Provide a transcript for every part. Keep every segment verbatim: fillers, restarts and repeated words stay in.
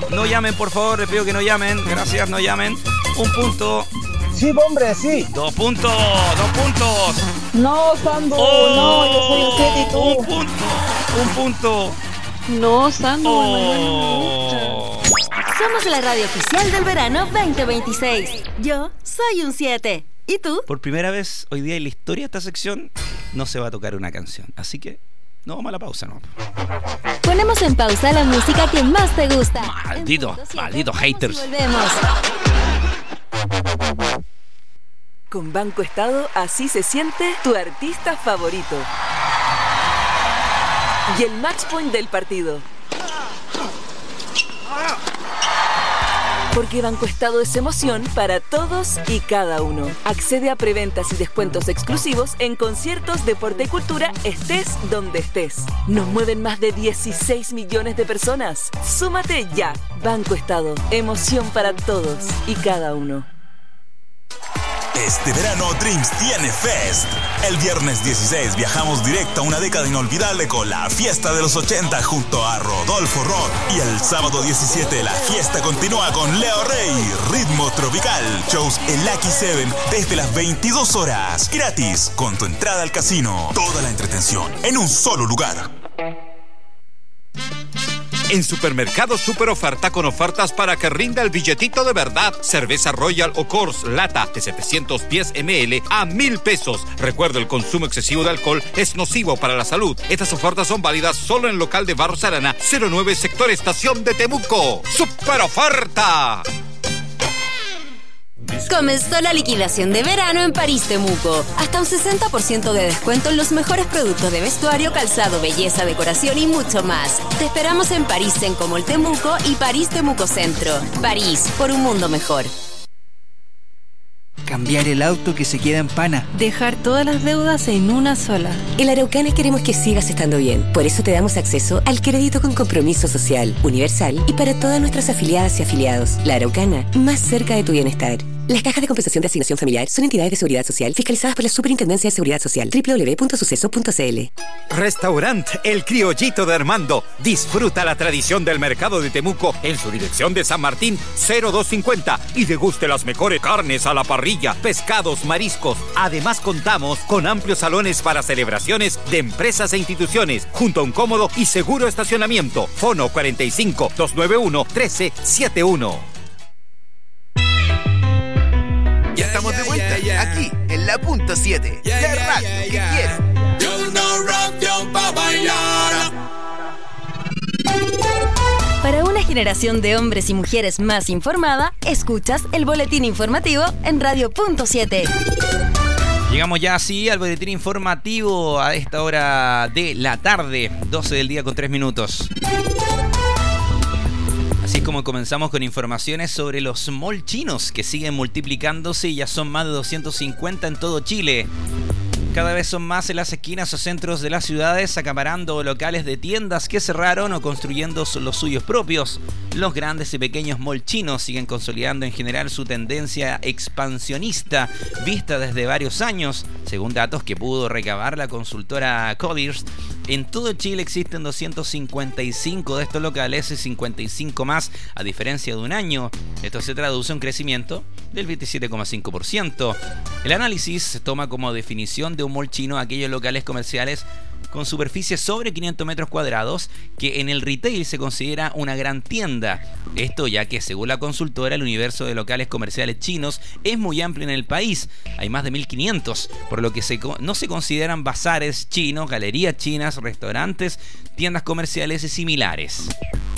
No llamen, por favor, les pido que no llamen. Gracias, no llamen. Un punto. Sí, hombre, sí. Dos puntos, dos puntos. No, Sandro, oh, no, yo soy un siete y tú. Un punto, un punto. No, Sandro, oh. Somos la radio oficial del verano veinte veintiséis. Yo soy un siete. ¿Y tú? Por primera vez hoy día en la historia de esta sección no se va a tocar una canción. Así que no vamos a la pausa, ¿no? Ponemos en pausa la música que más te gusta. Maldito, maldito haters. Volvemos. Con Banco Estado, así se siente tu artista favorito. Y el match point del partido. Porque Banco Estado es emoción para todos y cada uno. Accede a preventas y descuentos exclusivos en conciertos, deporte y cultura, estés donde estés. Nos mueven más de dieciséis millones de personas. Súmate ya. Banco Estado, emoción para todos y cada uno. Este verano Dreams tiene Fest. El viernes dieciséis viajamos directo a una década inolvidable con la fiesta de los ochenta junto a Rodolfo Rock. Y el sábado diecisiete la fiesta continúa con Leo Rey, Ritmo Tropical, shows en Lucky Seven desde las veintidós horas. Gratis, con tu entrada al casino. Toda la entretención en un solo lugar. En Supermercados Super Oferta con ofertas para que rinda el billetito de verdad. Cerveza Royal o Coors lata de setecientos diez mililitros a mil pesos. Recuerda, el consumo excesivo de alcohol es nocivo para la salud. Estas ofertas son válidas solo en el local de Barros Arana, cero nueve Sector Estación de Temuco. ¡Super Oferta! Comenzó la liquidación de verano en París Temuco. Hasta un sesenta por ciento de descuento en los mejores productos de vestuario, calzado, belleza, decoración y mucho más. Te esperamos en París Senco Mall Temuco y París Temuco Centro. París, por un mundo mejor. Cambiar el auto que se queda en pana. Dejar todas las deudas en una sola. En Araucana queremos que sigas estando bien. Por eso te damos acceso al crédito con compromiso social, universal y para todas nuestras afiliadas y afiliados. La Araucana, más cerca de tu bienestar. Las cajas de compensación de asignación familiar son entidades de seguridad social fiscalizadas por la Superintendencia de Seguridad Social. doble u doble u doble u punto suceso punto c l. Restaurant El Criollito de Armando. Disfruta la tradición del mercado de Temuco en su dirección de San Martín cero dos cincuenta y deguste las mejores carnes a la parrilla, pescados, mariscos. Además contamos con amplios salones para celebraciones de empresas e instituciones, junto a un cómodo y seguro estacionamiento. Fono cuarenta y cinco, doscientos noventa y uno, trece setenta y uno. Ya estamos de vuelta, aquí, en la punto siete, la radio que quiero. Yo no radio pa' bailar. Para una generación de hombres y mujeres más informada, escuchas el boletín informativo en Radio Punto siete. Llegamos ya así al boletín informativo a esta hora de la tarde, doce del día con tres minutos. Así es como comenzamos con informaciones sobre los mall chinos que siguen multiplicándose y ya son más de doscientos cincuenta en todo Chile. Cada vez son más en las esquinas o centros de las ciudades, acaparando locales de tiendas que cerraron o construyendo los suyos propios. Los grandes y pequeños mall chinos siguen consolidando en general su tendencia expansionista vista desde varios años. Según datos que pudo recabar la consultora Colliers, en todo Chile existen doscientos cincuenta y cinco de estos locales y cincuenta y cinco más a diferencia de un año. Esto se traduce en un crecimiento del veintisiete coma cinco por ciento. El análisis toma como definición de un mall chino aquellos locales comerciales con superficie sobre quinientos metros cuadrados que en el retail se considera una gran tienda. Esto ya que, según la consultora, el universo de locales comerciales chinos es muy amplio en el país. Hay más de mil quinientos, por lo que se, no se consideran bazares chinos, galerías chinas, restaurantes, tiendas comerciales y similares.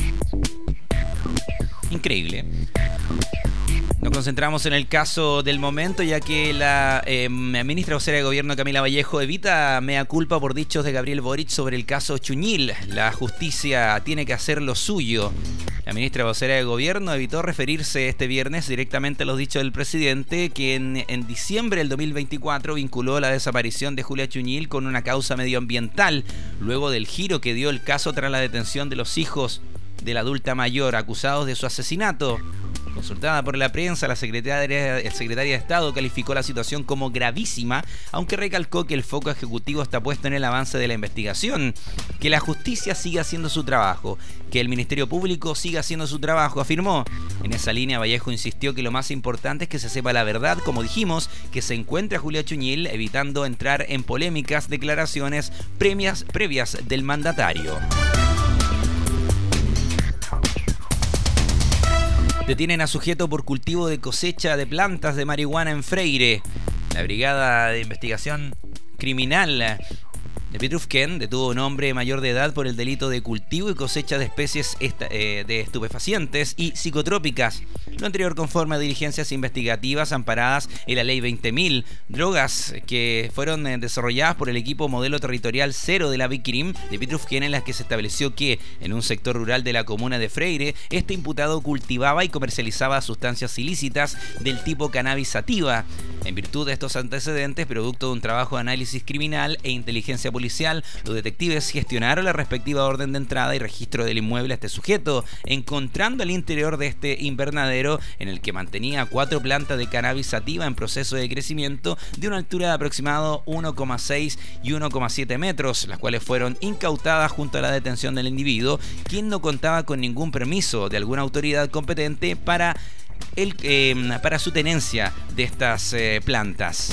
Increíble. Nos concentramos en el caso del momento, ya que la eh, ministra vocera de Gobierno, Camila Vallejo, evita mea culpa por dichos de Gabriel Boric sobre el caso Chuñil. La justicia tiene que hacer lo suyo. La ministra vocera de Gobierno evitó referirse este viernes directamente a los dichos del presidente, que en, en diciembre del dos mil veinticuatro vinculó la desaparición de Julia Chuñil con una causa medioambiental, luego del giro que dio el caso tras la detención de los hijos de la adulta mayor acusados de su asesinato. Consultada por la prensa, la secretaria, el secretaria de Estado calificó la situación como gravísima, aunque recalcó que el foco ejecutivo está puesto en el avance de la investigación, que la justicia siga haciendo su trabajo, que el Ministerio Público siga haciendo su trabajo, afirmó. En esa línea, Vallejo insistió que lo más importante es que se sepa la verdad, como dijimos, que se encuentre a Julia Chuñil, evitando entrar en polémicas declaraciones previas, previas del mandatario. Detienen a sujeto por cultivo de cosecha de plantas de marihuana en Freire. La Brigada de Investigación Criminal de Pitrufquén detuvo a un hombre mayor de edad por el delito de cultivo y cosecha de especies esta, eh, de estupefacientes y psicotrópicas. Lo anterior conforme a diligencias investigativas amparadas en la Ley veinte mil, drogas que fueron eh, desarrolladas por el equipo modelo territorial cero de la Vicrim de Pitrufquén, en las que se estableció que en un sector rural de la comuna de Freire, este imputado cultivaba y comercializaba sustancias ilícitas del tipo cannabis sativa. En virtud de estos antecedentes, producto de un trabajo de análisis criminal e inteligencia policial, los detectives gestionaron la respectiva orden de entrada y registro del inmueble a este sujeto, encontrando al interior de este invernadero, en el que mantenía cuatro plantas de cannabis sativa en proceso de crecimiento de una altura de aproximado uno coma seis y uno coma siete metros, las cuales fueron incautadas junto a la detención del individuo, quien no contaba con ningún permiso de alguna autoridad competente para El, eh, para su tenencia de estas eh, plantas.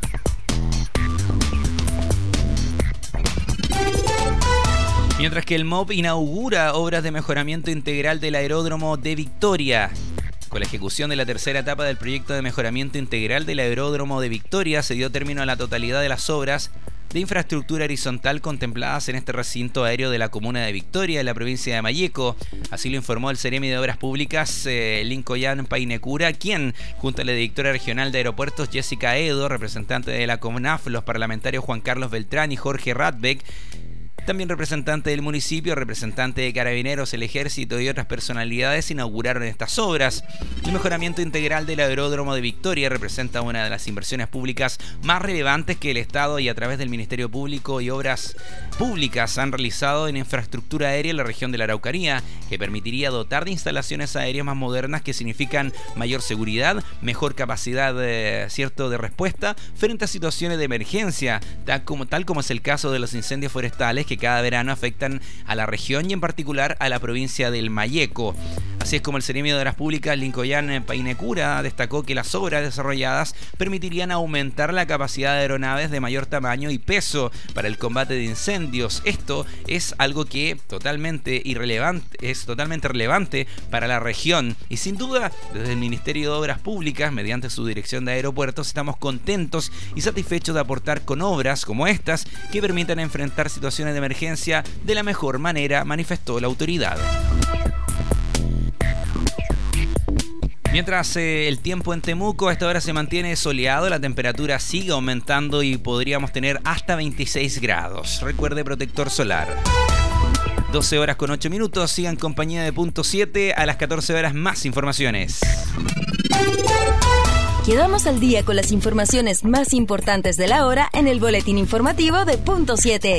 Mientras que el M O P inaugura obras de mejoramiento integral del aeródromo de Victoria. Con la ejecución de la tercera etapa del proyecto de mejoramiento integral del aeródromo de Victoria, se dio término a la totalidad de las obras de infraestructura horizontal contempladas en este recinto aéreo de la comuna de Victoria, en la provincia de Malleco. Así lo informó el Seremi de Obras Públicas, eh, Lincoln Painecura, quien, junto a la directora regional de aeropuertos, Jessica Edo, representante de la CONAF, los parlamentarios Juan Carlos Beltrán y Jorge Radbeck, también representante del municipio, representante de Carabineros, el Ejército y otras personalidades inauguraron estas obras. El mejoramiento integral del aeródromo de Victoria representa una de las inversiones públicas más relevantes que el Estado y a través del Ministerio Público y Obras Públicas han realizado en infraestructura aérea en la región de la Araucanía, que permitiría dotar de instalaciones aéreas más modernas que significan mayor seguridad, mejor capacidad de, cierto, de respuesta frente a situaciones de emergencia, tal como, tal como es el caso de los incendios forestales que cada verano afectan a la región y en particular a la provincia del Malleco. Así es como el Seremi de Obras Públicas, Lincoln Painecura, destacó que las obras desarrolladas permitirían aumentar la capacidad de aeronaves de mayor tamaño y peso para el combate de incendios. Esto es algo que totalmente irrelevante, es totalmente relevante para la región y sin duda desde el Ministerio de Obras Públicas, mediante su dirección de aeropuertos, estamos contentos y satisfechos de aportar con obras como estas que permitan enfrentar situaciones de emergencia de la mejor manera, manifestó la autoridad. Mientras eh, el tiempo en Temuco a esta hora se mantiene soleado, la temperatura sigue aumentando y podríamos tener hasta veintiséis grados. Recuerde protector solar. doce horas con ocho minutos, sigan en compañía de Punto siete, a las catorce horas más informaciones. Quedamos al día con las informaciones más importantes de la hora en el boletín informativo de Punto siete.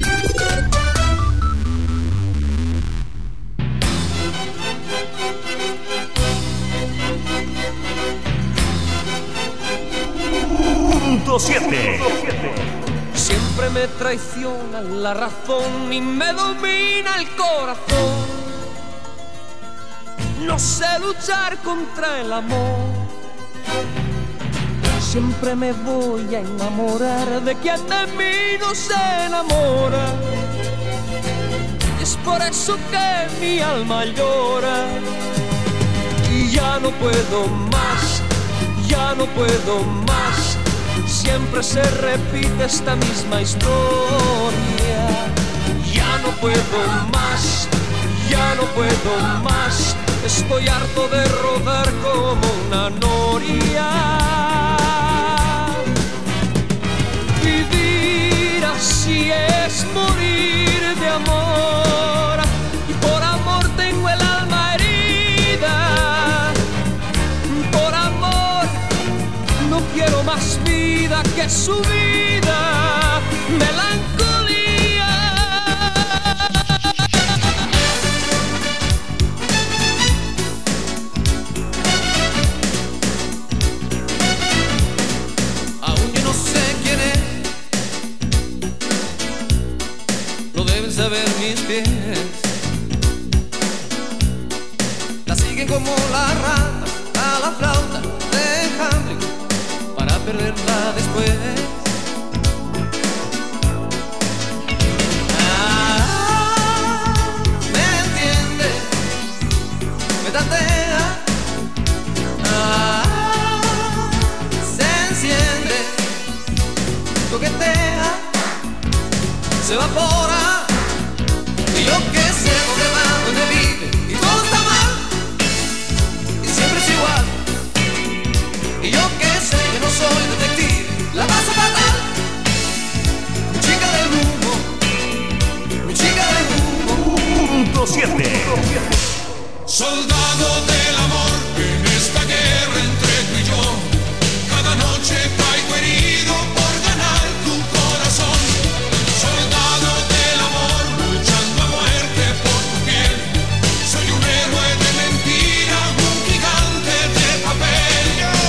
Punto siete. Siempre me traiciona la razón y me domina el corazón. No sé luchar contra el amor. Siempre me voy a enamorar de quien de mí no se enamora. Y es por eso que mi alma llora. Y ya no puedo más, ya no puedo más. Siempre se repite esta misma historia. Ya no puedo más, ya no puedo más. Estoy harto de rodar como una noria. Vivir así es morir de amor. Y por amor tengo el alma herida. Por amor no quiero más vida que su vida. Melancolía. siguen como la rata a la flauta de Hamlet para perderla después. Ah, me entiende, me tantea, ah, se enciende, coquetea, se evapora. Y yo que sé dónde va, dónde vive, y todo está mal, y siempre es igual. Y yo que sé que no soy detective, la paso fatal. Mi chica del humo, mi chica del humo. Punto siete. Soldado del amor, en esta guerra entre tú y yo, cada noche caigo herido por ganar tu corazón. Soldado del amor, luchando a muerte por tu piel. Soy un héroe de mentira, un gigante de papel.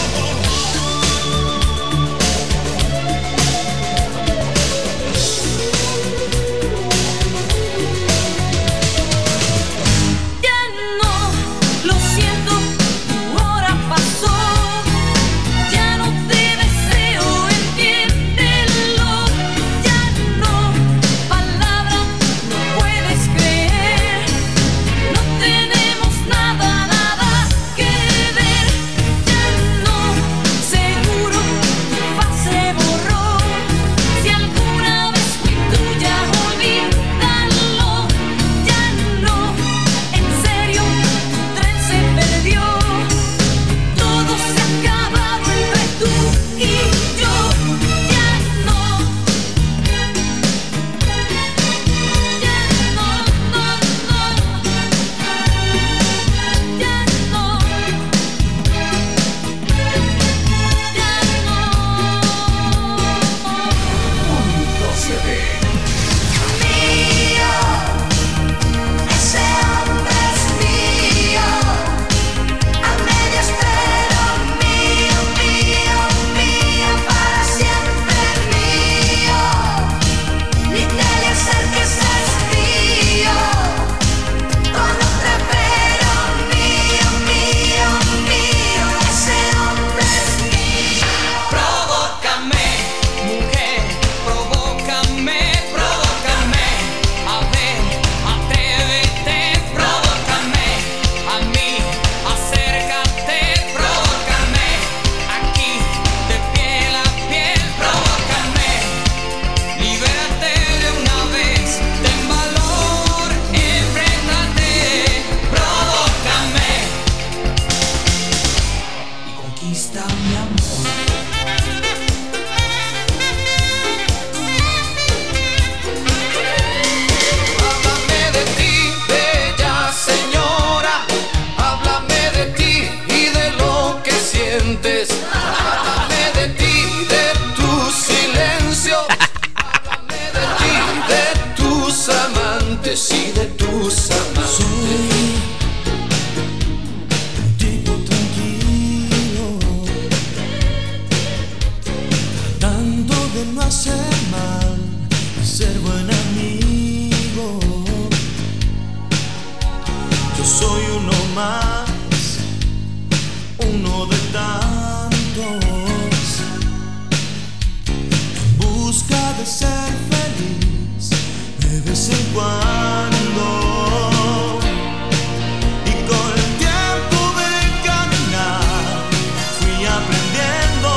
Ya no, lo siento, tu hora pasó. Ya no te deseo, entiéndelo. Ya no, palabra, no puedes creer. No tenemos nada, nada que ver. Ya no, seguro, tu paz se borró. Si alguna vez fui tuya, olvídalo. Ya no, en serio, tu tren se perdió. Todo se ha acabado entre tú y yo. Ya no, ya no, no, no, ya no, mío, ese hombre es mío, a medias pero mío, mío, mío, para siempre mío. Ni te le acerques, es mío, con otra pero mío, mío, mío, ese hombre es mío. Provócame, mujer, provócame, provócame. A ver, atrévete, provócame. A mí, acércate, provócame. Aquí, de piel a piel, provócame. Libérate de una vez, ten valor, enfréntate, provócame. Y conquista mi amor. Háblame de ti, bella señora. Háblame de ti y de lo que sientes. Háblame de ti, de tu silencio. Háblame de ti, de tus amantes y de tus amantes. Tipo tranquilo, tratando de no hacer mal y ser buen amigo. Yo soy uno más, uno de tantos, en busca de ser feliz de vez en cuando. Y con el tiempo de caminar fui aprendiendo.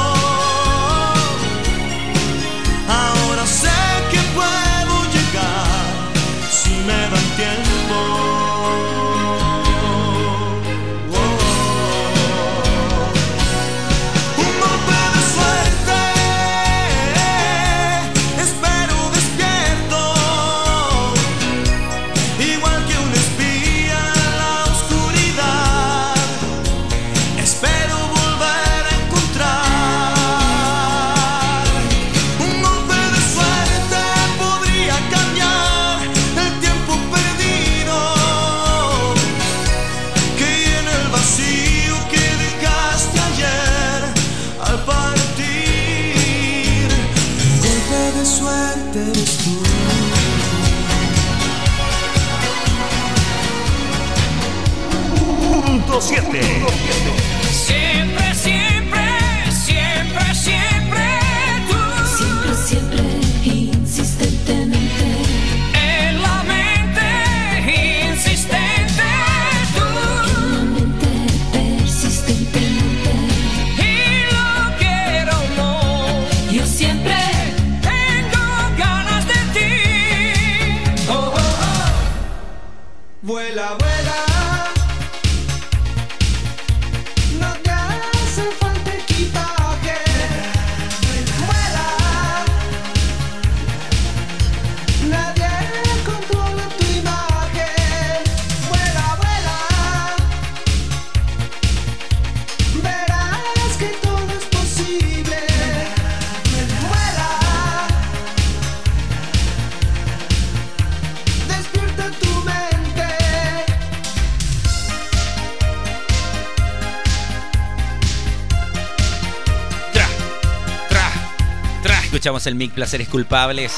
Ahora sé que puedo llegar si me dan tiempo. Oh, oh, oh. Un golpe de suerte, espero despierto. Igual punto siete. Siempre, siempre, siempre, siempre tú. Siempre, siempre, insistentemente. En la mente, insistente tú. En la mente, persistentemente. Y lo quiero o no, Yo siempre tengo ganas de ti. Oh, oh, oh. Vuela, vuela. No te hace falta equipaje. Vuela. Nadie controla tu imagen. Vuela, vuela. Verás que todo es posible. Vuela. Despierta tu mente. Tra, tra, tra. Escuchamos el mic Placeres Culpables.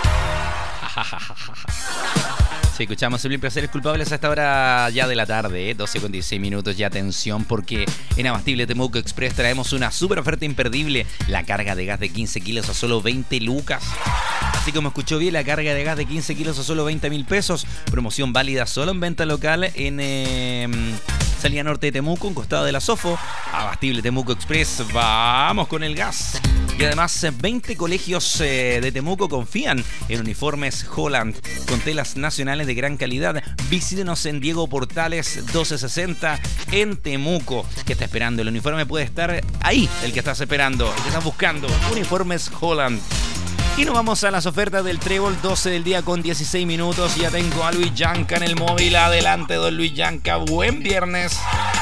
Sí, escuchamos el mic Placeres Culpables a esta hora ya de la tarde, ¿eh? doce con dieciséis minutos. Y atención, porque en Abastible Temuco Express traemos una super oferta imperdible. La carga de gas de quince kilos a solo veinte lucas. Así como escuchó bien, la carga de gas de quince kilos a solo veinte mil pesos. Promoción válida solo en venta local en eh, Salida Norte de Temuco, en costado de la Sofo. Abastible Temuco Express, vamos con el gas. Y además, veinte colegios eh, de Temuco confían en uniformes Holland con telas nacionales de gran calidad. Visítenos en Diego Portales doce sesenta en Temuco. ¿Qué está esperando? El uniforme puede estar ahí, el que estás esperando, el que estás buscando. Uniformes Holland. Y nos vamos a las ofertas del Trébol, doce del día con dieciséis minutos. Ya tengo a Luis Yanca en el móvil. Adelante, don Luis Yanca. Buen viernes.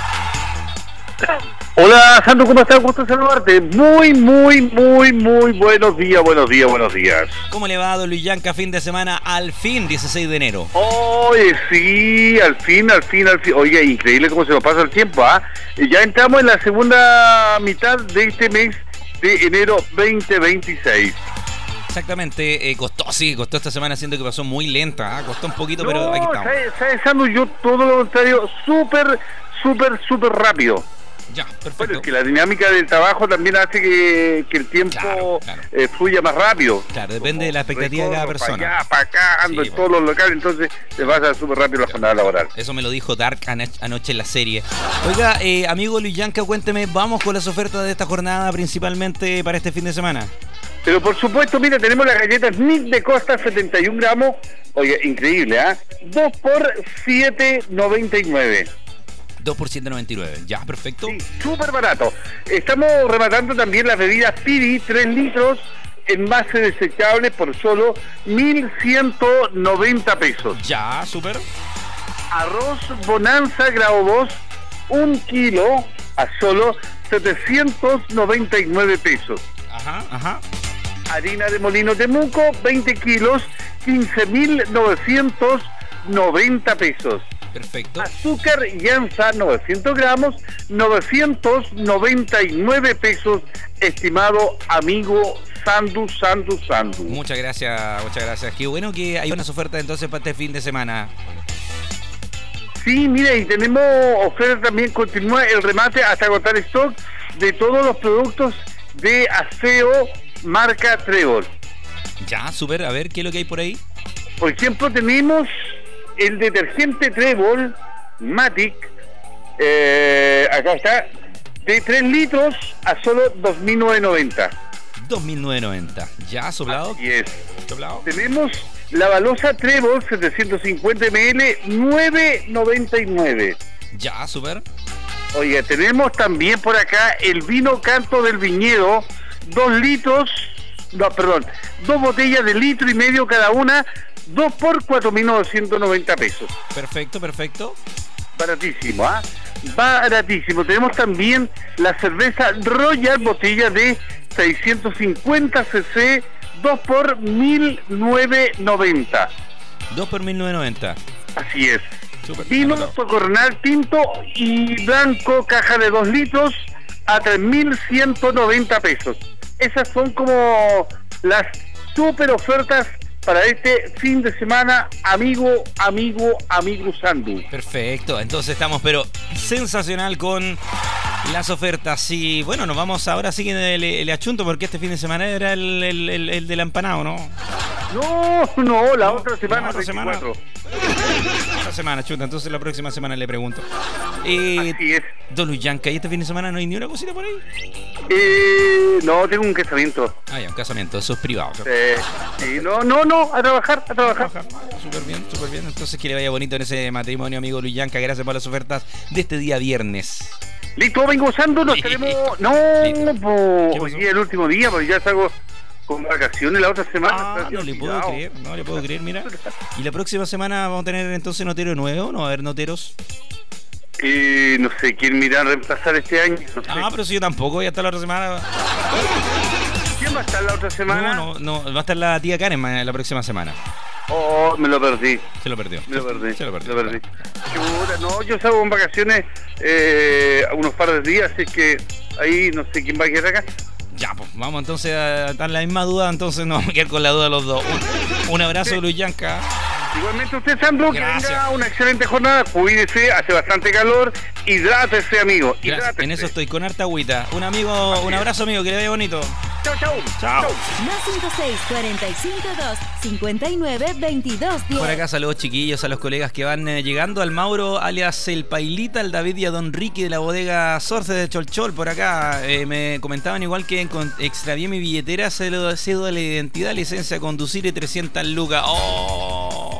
Hola, Sandro, ¿cómo estás? Gusto saludarte. Muy, muy, muy, muy buenos días, buenos días, buenos días. ¿Cómo le va, don Luis Yanca? Fin de semana, al fin, dieciséis de enero. Oye, sí, al fin, al fin, al fin. Oye, increíble cómo se nos pasa el tiempo, ¿ah? ¿eh? Ya entramos en la segunda mitad de este mes de enero veinte veintiséis. Exactamente, eh, costó, sí, costó esta semana, siento que pasó muy lenta, ¿eh? Costó un poquito, No, pero aquí estamos. ¿sabes, sabes, Sandro? Yo todo lo contrario, súper, súper, súper rápido. Ya, perfecto. Bueno, es que la dinámica del trabajo también hace que, que el tiempo Claro, claro. eh, fluya más rápido. Claro, depende de la expectativa de cada Recorro persona. Para allá, para acá, ando Sí, en bueno. todos los locales, entonces te pasa súper rápido la jornada laboral. Eso me lo dijo Dark ano- anoche en la serie. Oiga, eh, amigo Luis Yanca, cuénteme, vamos con las ofertas de esta jornada, principalmente para este fin de semana. Pero por supuesto, mira, tenemos las galletas Nick de Costa, setenta y un gramos. Oye, increíble, ¿ah? ¿eh? dos por siete noventa y nueve. dos por ciento noventa y nueve. Ya, perfecto. Sí, súper barato. Estamos rematando también las bebidas Piri, tres litros, envase desechable por solo mil ciento noventa pesos. Ya, súper. Arroz Bonanza grado dos, un kilo a solo setecientos noventa y nueve pesos. Ajá, ajá. Harina de molino Temuco, veinte kilos, quince mil novecientos noventa pesos. Perfecto. Azúcar Llanza, novecientos gramos, novecientos noventa y nueve pesos, estimado amigo Sandu, Sandu, Sandu. Muchas gracias, muchas gracias. Qué bueno que hay unas ofertas entonces para este fin de semana. Sí, mira, y tenemos oferta también, continúa el remate hasta agotar stock de todos los productos de aseo marca Trébol. Ya, súper. A ver, ¿qué es lo que hay por ahí? Por ejemplo, tenemos el detergente Trébol Matic, eh, acá está, de tres litros a solo dos mil novecientos noventa. dos mil novecientos noventa. Ya, soplado. Así es. Soplado. Tenemos la balosa Trébol setecientos cincuenta mililitros, nueve noventa y nueve. Ya, súper. Oiga, tenemos también por acá el vino Canto del Viñedo, dos litros, no, perdón, dos botellas de litro y medio cada una, dos por cuatro mil novecientos noventa pesos. Perfecto, perfecto. Baratísimo, ¿ah? Baratísimo. Tenemos también la cerveza Royal, botella de seiscientos cincuenta centilitros, dos por mil novecientos noventa. dos por mil novecientos noventa. Así es. Super, Vino Tocornal tinto y blanco, caja de dos litros, a tres mil ciento noventa pesos. Esas son como las super ofertas para este fin de semana, amigo, amigo, amigo Sandu. Perfecto, entonces estamos pero sensacional con las ofertas. Y bueno, nos vamos ahora sí en el, el achunto, porque este fin de semana era el, el, el, el del empanado, ¿no? No, no, la no, otra semana, la otra semana. Otra semana, chuta, entonces la próxima semana le pregunto. Eh, Así es. Don Luis Yanca, ¿y este fin de semana no hay ni una cosita por ahí? Eh, no, tengo un casamiento. Ah, ya, un casamiento, eso es privado. Eh, sí, no, no, no, a trabajar, a trabajar. Súper bien, súper bien. Entonces que le vaya bonito en ese matrimonio, amigo Luis Yanca. Gracias por las ofertas de este día viernes. Listo, vengo usando, nos tenemos... No, pues, hoy día es el último día, porque ya salgo con vacaciones la otra semana. Ah, no le puedo creer, no le puedo creer, mira. ¿Y la próxima semana vamos a tener entonces notero nuevo? ¿No va a haber noteros? Eh, no sé quién me irá a reemplazar este año. No sé. Ah, pero si yo tampoco, ya está la otra semana. ¿Quién va a estar la otra semana? No, no, no, va a estar la tía Karen la próxima semana. Oh, me lo perdí. Se lo perdió. Me lo perdí. Se lo perdió. Me lo perdí. Chuta, no, yo salgo en vacaciones eh, unos par de días, así que ahí no sé quién va a quedar acá. Ya, pues vamos entonces a dar la misma duda, entonces no vamos a quedar con la duda los dos. Un, un abrazo, sí. Luis Yanca. Igualmente usted, Sandro, que tenga una excelente jornada, cuídese, hace bastante calor, hidrátese, amigo, hidrátese. En eso estoy, con harta agüita. Un amigo, Así un abrazo, amigo, que le vaya bonito. Chao, chao. Chao. Más cinco seis, cuarenta y cinco, dos, cincuenta y nueve, veintidós, diez. Por acá saludos chiquillos a los colegas que van eh, llegando, al Mauro, alias el Pailita, al David y a Don Ricky de la bodega Sorce de Cholchol. Por acá eh, me comentaban igual que extravié mi billetera, cédula de identidad, licencia a conducir y trescientas lucas. ¡Oh!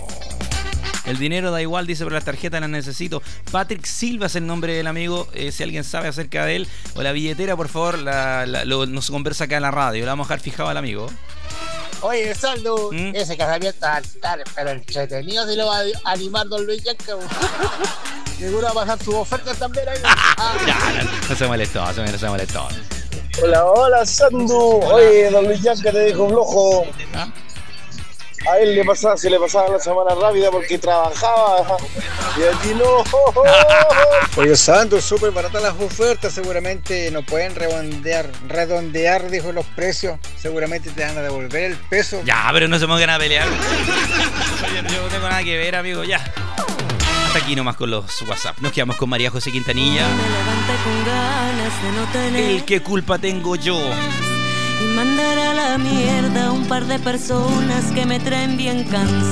El dinero da igual, dice, pero las tarjetas las necesito. Patrick Silva es el nombre del amigo. Eh, si alguien sabe acerca de él o la billetera, por favor, la, la, lo, nos conversa acá en la radio. La vamos a dejar fijado al amigo. Oye, Saldo, ¿Mm? ese casamiento va a estar, pero entretenido si lo va a animar Don Luis Yanca. Seguro va a bajar sus ofertas también ahí. Ah. Ya, no, no se molestó, no se, no se molestó. Hola, hola, Sandu. Hola. Oye, Don Luis Yanca te dijo flojo. ¿Ah? A él le pasaba, se le pasaba la semana rápida porque trabajaba y aquí no. Oye, Santos, súper baratas las ofertas, seguramente no pueden redondear, redondear, dijo, los precios, seguramente te van a devolver el peso. Ya, pero no se pongan a pelear. Oye, yo no tengo nada que ver, amigo, ya. Hasta aquí nomás con los WhatsApp. Nos quedamos con María José Quintanilla. Con ganas de no tener... El qué culpa tengo yo. Y mandar a la mierda un par de personas que me traen bien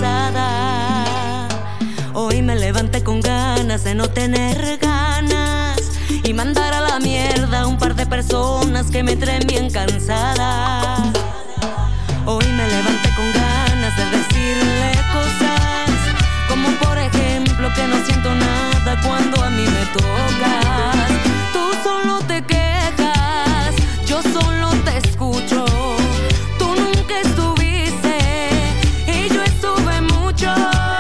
cansada. Hoy me levanté con ganas de no tener ganas. Y mandar a la mierda un par de personas que me traen bien cansada. Hoy me levanté con ganas de decirle cosas, como por ejemplo que no siento nada cuando a mí me tocas. Tú solo te quejas, yo solo te escucho. Tú nunca estuviste y yo estuve mucho.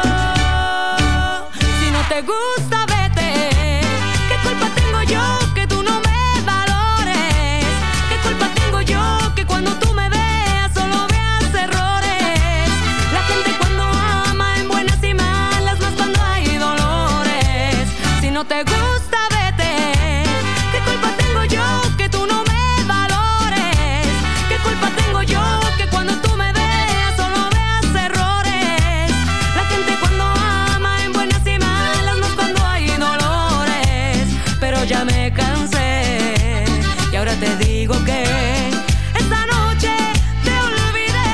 Si no te gusta, vete. ¿Qué culpa tengo yo que tú no me valores? ¿Qué culpa tengo yo que cuando tú me veas solo veas errores? La gente cuando ama en buenas y malas, más cuando hay dolores. Si no te gusta, vete. ¿Qué culpa tengo yo que tú no me valores? ¿Qué culpa tengo yo que cuando tú me veas solo veas errores? La gente cuando ama en buenas y malas, más cuando hay dolores. Pero ya me cansé y ahora te digo que esta noche te olvidé.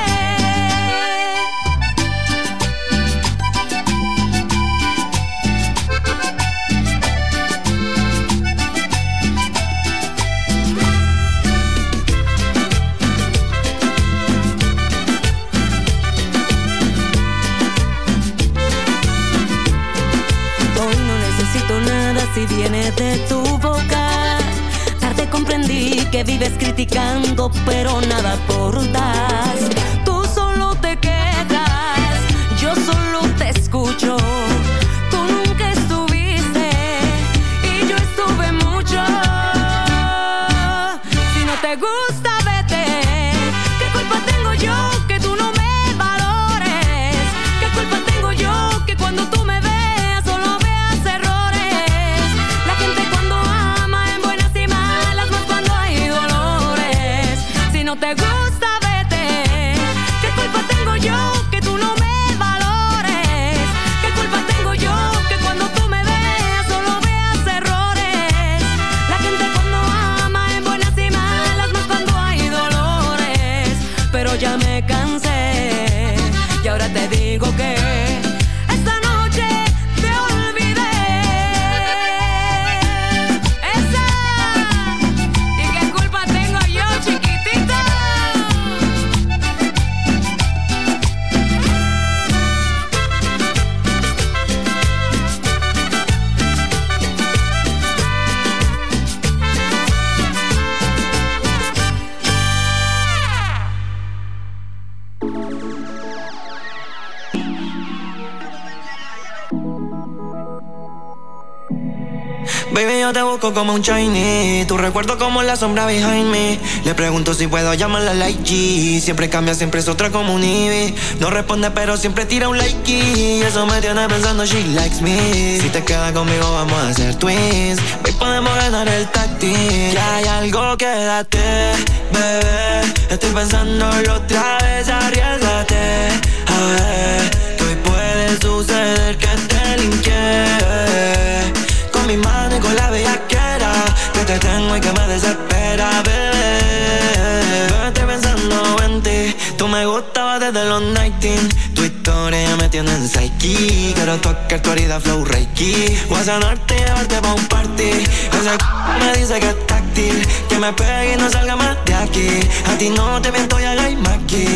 Hoy no necesito nada si viene de tu boca. Tarde comprendí que vives criticando, pero nada aportas. Tú solo te quejas, yo solo te escucho. Tú nunca estuviste y yo estuve mucho. Si no te gusta, vete. ¿Qué culpa tengo yo que tú no me valores? ¿Qué culpa tengo yo que cuando tú me veas solo veas errores? La gente cuando ama en buenas y malas, más cuando hay dolores. Si no te gusta, vete. ¿Qué culpa tengo yo Baby, yo te busco como un Chinese. Tu recuerdo como la sombra behind me. Le pregunto si puedo llamarla like G. Siempre cambia, siempre es otra como un Ivy. No responde pero siempre tira un like y eso me tiene pensando she likes me. Si te quedas conmigo vamos a ser twins. Hoy podemos ganar el táctil. Ya hay algo, quédate, bebé. Estoy pensándolo otra vez, arriésgate. A ver, que hoy puede suceder que te linké. Con mi mano y con la bellaquera que te tengo y que me desespera, bebé. Bebé, estoy pensando en ti. Tú me gustabas desde los nineteen. Tu historia ya me tiene en psyche. Quiero tocar tu herida flow reiki. Voy a sanarte y llevarte pa' un party. Ese c*** me dice que es táctil. Que me pegue y no salga más de aquí. A ti no te miento y hagáis aquí.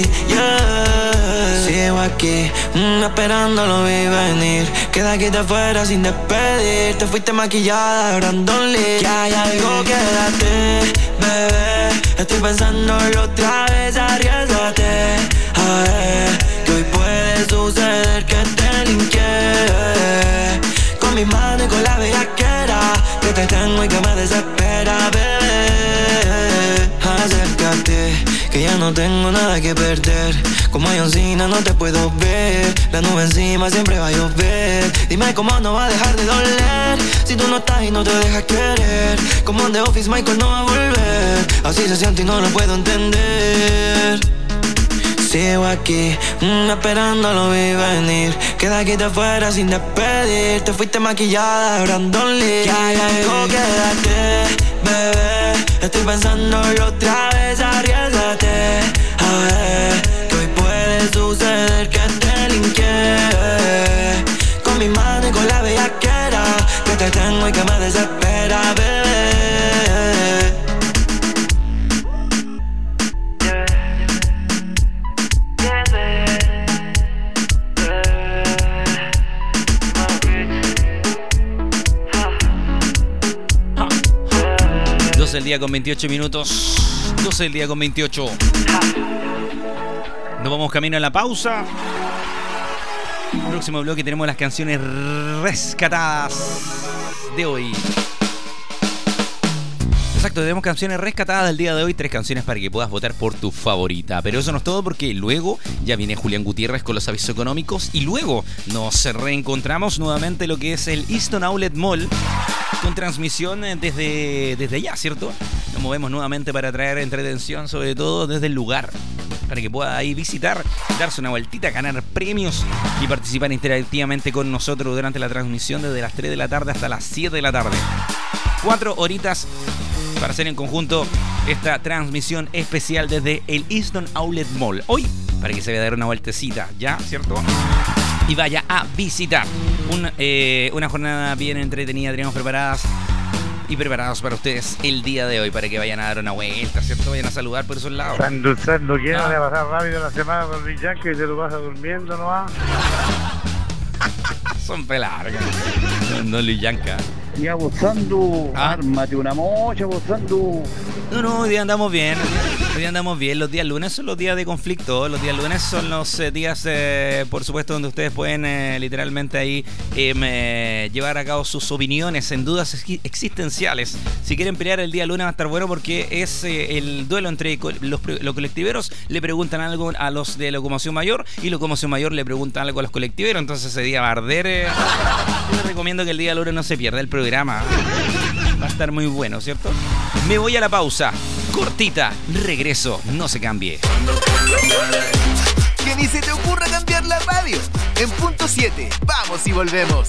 Yeah. Sigo aquí, mm, esperando lo vi venir. Que de aquí te fuera sin despedir. Te fuiste maquillada, Brandon Lee. Que hay algo, quédate, bebé. Estoy pensándolo otra vez, arriésgate. A ver, que hoy puede suceder que te linké. Con mi mano y con la bellaquera que te tengo y que me desespera, bebé. Acércate, que ya no tengo nada que perder. Como John Cena no te puedo ver. La nube encima siempre va a llover. Dime cómo no va a dejar de doler si tú no estás y no te dejas querer. Como en The Office Michael no va a volver. Así se siente y no lo puedo entender. Sigo aquí, mm, esperando lo vi venir. Que de aquí te fuera sin despedir. Te fuiste maquillada, Brandon Lee. Que hay algo, quédate, bebé. Estoy pensándolo otra vez, arriésgate. A ver, que hoy puede suceder que te linké. Con mi mano y con la bellaquera que te tengo y que me desespera, bebé. doce del día con veintiocho minutos. doce del día con veintiocho. Nos vamos camino a la pausa. Próximo bloque tenemos las canciones rescatadas de hoy. Exacto, tenemos canciones rescatadas del día de hoy. Tres canciones para que puedas votar por tu favorita. Pero eso no es todo, porque luego ya viene Julián Gutiérrez con los avisos económicos. Y luego nos reencontramos nuevamente lo que es el Easton Outlet Mall, con transmisión desde, desde allá, ¿cierto? Nos movemos nuevamente para traer entretención, sobre todo desde el lugar, para que pueda ahí visitar, darse una vueltita, ganar premios y participar interactivamente con nosotros durante la transmisión desde las tres de la tarde hasta las siete de la tarde. Cuatro horitas para hacer en conjunto esta transmisión especial desde el Easton Outlet Mall. Hoy, para que se vaya a dar una vueltecita, ¿ya? ¿Cierto? Y vaya a visitar un, eh, una jornada bien entretenida. Tenemos preparadas y preparados para ustedes el día de hoy, para que vayan a dar una vuelta, ¿cierto? Vayan a saludar por esos lados. Sandu, Sandu, quiero Ah. de pasar rápido la semana con Luis Yankee y se lo pasa durmiendo nomás. Son pelargas. No, Luis Yanka. Ya, vos, Sandu, Ah. ármate una mocha, vos, Sandu. No, no, hoy día andamos bien. Hoy día andamos bien. Los días lunes son los días de conflicto. Los días lunes son los eh, días, eh, por supuesto, donde ustedes pueden eh, literalmente ahí eh, me- llevar a cabo sus opiniones en dudas ex- existenciales. Si quieren pelear el día lunes va a estar bueno, porque es eh, el duelo entre co- los, pre- los colectiveros. Le preguntan algo a los de Locomoción Mayor y Locomoción Mayor le preguntan algo a los colectiveros. Entonces ese día va a arder. eh. Yo les recomiendo que el día lunes no se pierda el programa. Va a estar muy bueno, ¿cierto? Me voy a la pausa. Cortita. Regreso. No se cambie. Que ni se te ocurra cambiar la radio. En punto siete, vamos y volvemos.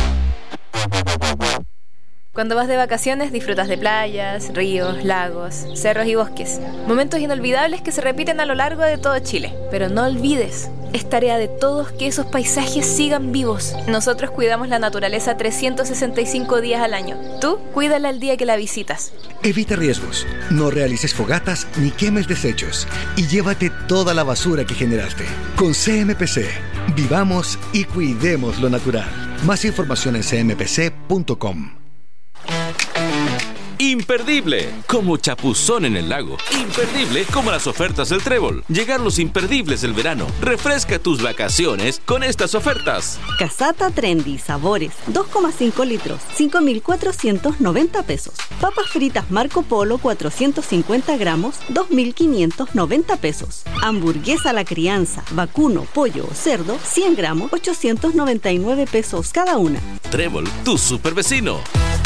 Cuando vas de vacaciones disfrutas de playas, ríos, lagos, cerros y bosques. Momentos inolvidables que se repiten a lo largo de todo Chile. Pero no olvides, es tarea de todos que esos paisajes sigan vivos. Nosotros cuidamos la naturaleza trescientos sesenta y cinco días al año. Tú, cuídala el día que la visitas. Evita riesgos, no realices fogatas ni quemes desechos y llévate toda la basura que generaste. Con C M P C, vivamos y cuidemos lo natural. Más información en c m p c punto com. Imperdible, como chapuzón en el lago. Imperdible, como las ofertas del Trébol. Llegan los imperdibles del verano. Refresca tus vacaciones con estas ofertas. Casata Trendy Sabores, dos coma cinco litros, cinco mil cuatrocientos noventa pesos. Papas fritas Marco Polo, cuatrocientos cincuenta gramos, dos mil quinientos noventa pesos. Hamburguesa a la crianza, vacuno, pollo o cerdo, cien gramos, ochocientos noventa y nueve pesos cada una. Trébol, tu super vecino.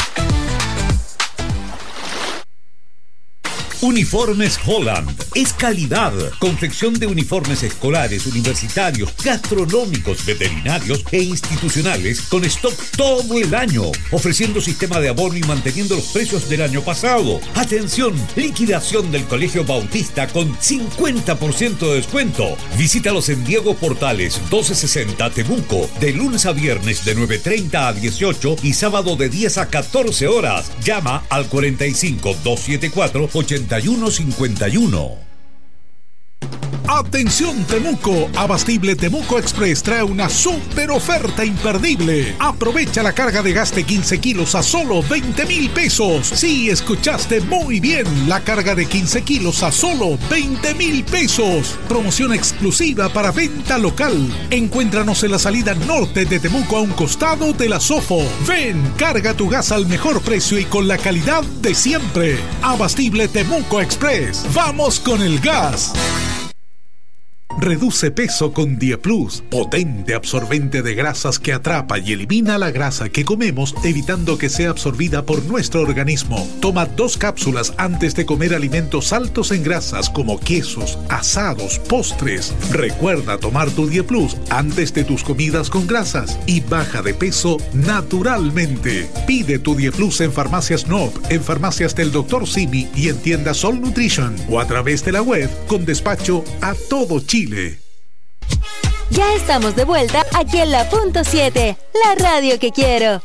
Uniformes Holland. Es calidad. Confección de uniformes escolares, universitarios, gastronómicos, veterinarios e institucionales con stock todo el año. Ofreciendo sistema de abono y manteniendo los precios del año pasado. Atención, liquidación del Colegio Bautista con cincuenta por ciento de descuento. Visítalos en Diego Portales doce sesenta Temuco. De lunes a viernes de nueve treinta a dieciocho y sábado de diez a catorce horas. Llama al cuarenta y cinco, doscientos setenta y cuatro, ochenta y uno cincuenta y uno. Atención Temuco, Abastible Temuco Express trae una super oferta imperdible. Aprovecha la carga de gas de quince kilos a solo veinte mil pesos. Sí, escuchaste muy bien, la carga de quince kilos a solo veinte mil pesos. Promoción exclusiva para venta local. Encuéntranos en la salida norte de Temuco a un costado de la Sofo. Ven, carga tu gas al mejor precio y con la calidad de siempre. Abastible Temuco Express. ¡Vamos con el gas! Reduce peso con DiePlus, potente absorbente de grasas que atrapa y elimina la grasa que comemos, evitando que sea absorbida por nuestro organismo. Toma dos cápsulas antes de comer alimentos altos en grasas como quesos, asados, postres. Recuerda tomar tu DiePlus antes de tus comidas con grasas y baja de peso naturalmente. Pide tu DiePlus en Farmacias Nob, en Farmacias del doctor Simi y en tiendas Sol Nutrition o a través de la web con despacho a todo Chile. Ya estamos de vuelta aquí en la punto siete, la radio que quiero.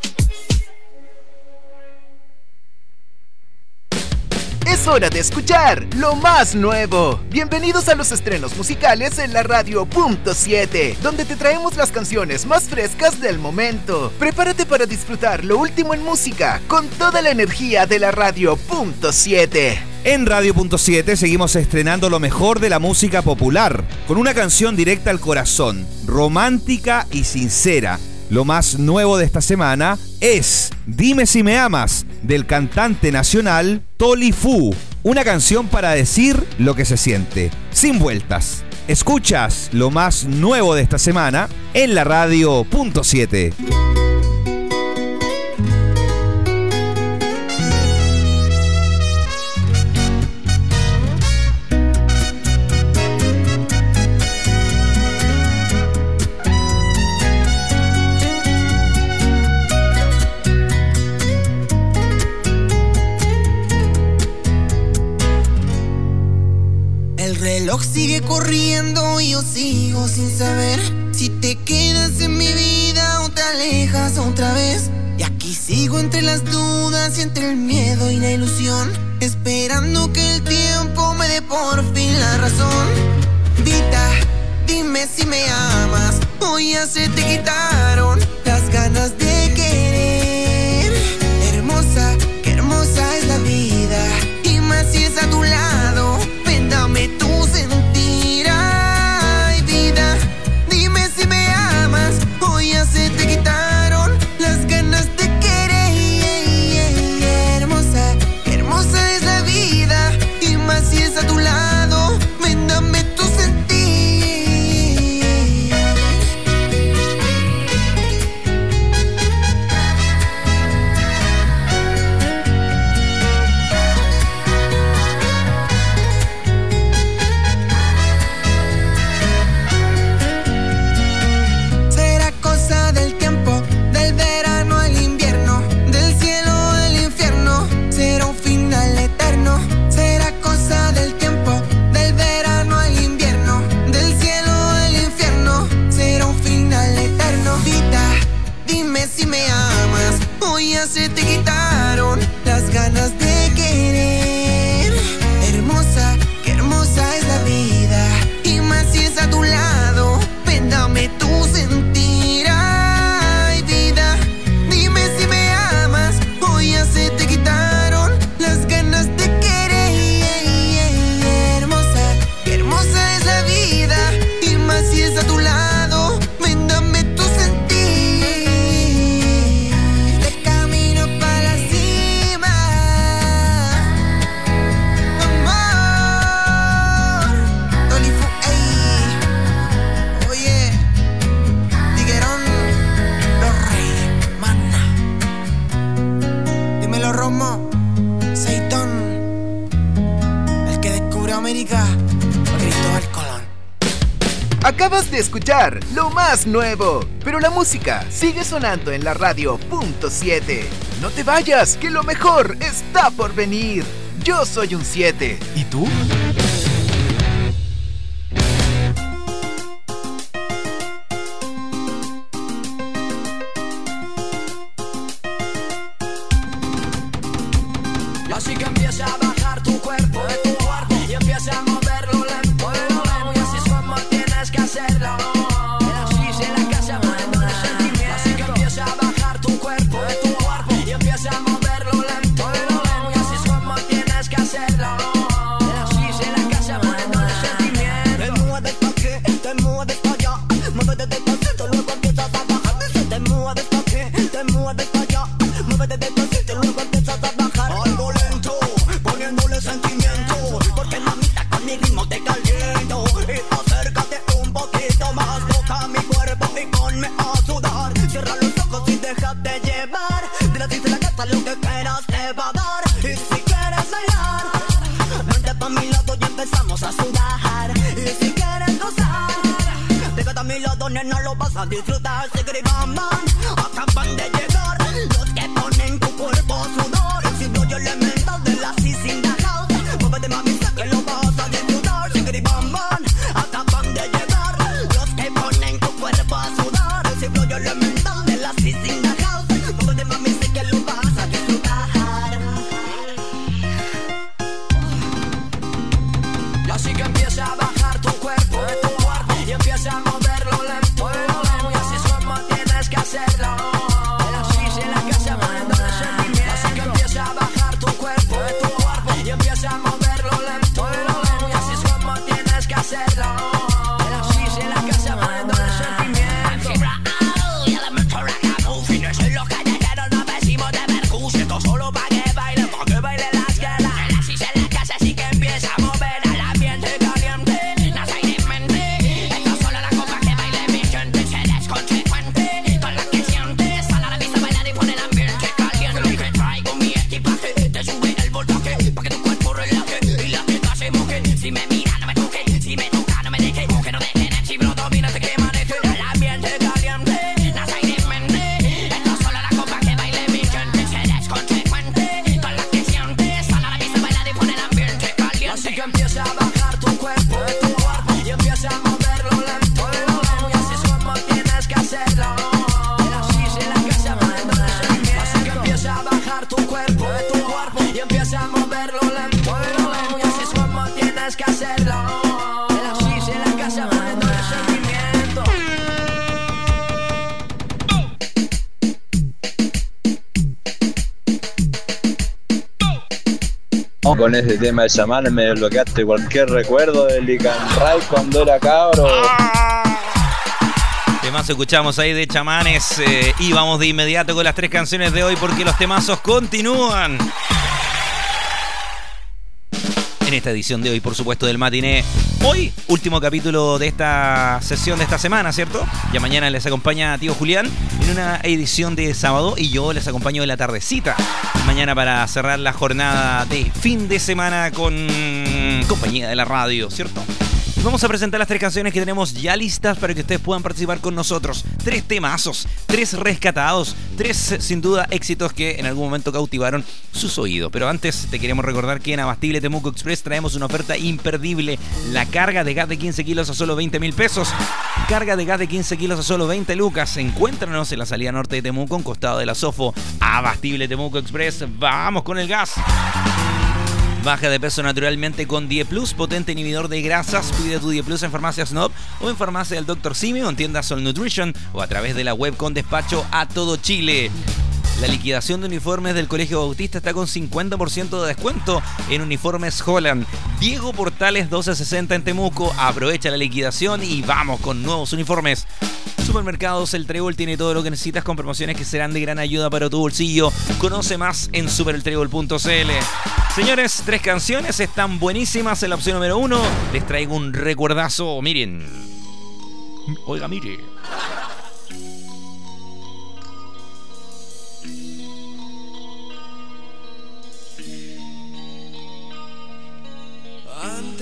Es hora de escuchar lo más nuevo. Bienvenidos a los estrenos musicales en la radio punto siete, donde te traemos las canciones más frescas del momento. Prepárate para disfrutar lo último en música con toda la energía de la radio punto siete. En Radio punto siete seguimos estrenando lo mejor de la música popular, con una canción directa al corazón, romántica y sincera. Lo más nuevo de esta semana es Dime si me amas, del cantante nacional Toli Fu. Una canción para decir lo que se siente, sin vueltas. Escuchas lo más nuevo de esta semana en la Radio punto siete. El reloj sigue corriendo y yo sigo sin saber si te quedas en mi vida o te alejas otra vez. Y aquí sigo entre las dudas y entre el miedo y la ilusión, esperando que el tiempo me dé por fin la razón. Dita, dime si me amas, hoy ya se te quitaron las ganas de querer. Hermosa, qué hermosa es la vida, y más si es a tu lado. Dame tu sentir, ay vida, dime si me amas, hoy ya se te quitaron las ganas de querer. Hermosa, hermosa es la vida, y más si es a tu lado, ven dame tu sentir. mismo, Seitón, el que descubrió América, Cristóbal Colón. Acabas de escuchar lo más nuevo, pero la música sigue sonando en la radio punto siete. No te vayas, que lo mejor está por venir. Yo soy un siete. ¿Y tú? Y así que empieza a bajar tu cuerpo de tu cuerpo y empieza a moverlo lento, lento. Y así es como tienes que hacerlo. Así se la casa moviendo el sentimiento. Y así que empieza a bajar tu cuerpo de tu cuerpo y empieza a moverlo lento, lento. Y así es como tienes que hacerlo. Así se la casa moviendo el sentimiento. Te mueves pa' aquí, te mueves pa' allá. Muévete despacito, luego empiezas a bajar. Te mueves pa' aquí, te mueves pa' allá. Muévete despacito, luego empiezas a bajar. Algo lento, poniéndole sentimiento. Porque mamita con mi ritmo te caliento. Y acércate un poquito más, toca mi cuerpo y ponme a sudar. Cierra los ojos y déjate llevar. De la de la casa lo que esperas te va a dar. Y si quieres bailar, vente pa' mi lado y empezamos a sudar. Y si quieres gozar, pégate a mi lado, nena, lo vas a disfrutar. Sigribaman, acaban de llegar los que ponen tu cuerpo a sudar. El cibro elemental de la Sisi in the house. Muévete, mami, sé que lo vas a disfrutar. Sigribaman, acaban de llegar los que ponen tu cuerpo a sudar. El cibro elemental de la Sisi in the house. Muévete, mami, sé que lo vas a disfrutar. Y así que empieza a bajar tu cuerpo de tu cuerpo y empieza a moverlo lento, lento. Y así es como tienes que hacerlo. Así se la casa moviendo el sentimiento. Y así que empieza a bajar tu cuerpo de tu cuerpo y empieza a moverlo lento, lento. Y así es como tienes que hacerlo. Así se la casa moviendo el sentimiento. Y elemento reggaetón, fines en los callejeros, no decimos de Mercus. Esto solo pa' que baile, pa' que baile las galas. Así se la casa, así que empieza a mover al ambiente caliente. Nada hay de mente. Esto solo la copa que baile mi gente. Se eres consecuente con lo que sientes. Sal a la pista, bailar y pon el ambiente caliente. Lo que traigo mi equipaje, te sube el voltaje, pa' que tu cuerpo relaje y las tetas se mojen. Si me mira, no me toque. Si me toca, no me deje. Que no dejen el chibro, domínate que maneje. El ambiente caliente, nada hay de mente. Esto solo la copa que baile mi gente. Se eres consecuente con lo que sientes. Sal a la pista, bailar y pon el ambiente caliente. Así que empieza a bajar tu cuerpo de tu cuerpo y empieza a moverlo lento, lento. Y así es como tienes que hacerlo. Así se la casa moviendo el sentimiento. Así que empieza a bajar tu cuerpo de tu cuerpo y empieza a moverlo lento, lento. Y así es como tienes que hacerlo. Así se la casa moviendo el sentimiento. Con ese tema de chamán me desbloqueaste cualquier recuerdo de Lican Ray cuando era cabro. Temazos escuchamos ahí de chamanes eh, y vamos de inmediato con las tres canciones de hoy porque los temazos continúan. En esta edición de hoy, por supuesto, del matiné. Hoy, último capítulo de esta sesión de esta semana, ¿cierto? Ya mañana les acompaña tío Julián en una edición de sábado y yo les acompaño en la tardecita. Mañana para cerrar la jornada de fin de semana con compañía de la radio, ¿cierto? Vamos a presentar las tres canciones que tenemos ya listas para que ustedes puedan participar con nosotros. Tres temazos, tres rescatados, tres sin duda éxitos que en algún momento cautivaron sus oídos. Pero antes te queremos recordar que en Abastible Temuco Express traemos una oferta imperdible. La carga de gas de quince kilos a solo veinte mil pesos. Carga de gas de quince kilos a solo veinte lucas. Encuéntranos en la salida norte de Temuco, en costado de la Sofo. Abastible Temuco Express. Vamos con el gas. Baja de peso naturalmente con Die Plus, potente inhibidor de grasas. Pide tu Die Plus en Farmacia Snob o en Farmacia del doctor Simi o en tiendas Sol Nutrition o a través de la web con despacho a todo Chile. La liquidación de uniformes del Colegio Bautista está con cincuenta por ciento de descuento en uniformes Holland. Diego Portales doce sesenta en Temuco. Aprovecha la liquidación y vamos con nuevos uniformes. Supermercados El Trébol tiene todo lo que necesitas con promociones que serán de gran ayuda para tu bolsillo. Conoce más en super el trébol punto c l. Señores, tres canciones están buenísimas. En la opción número uno les traigo un recuerdazo. Miren. Oiga, mire.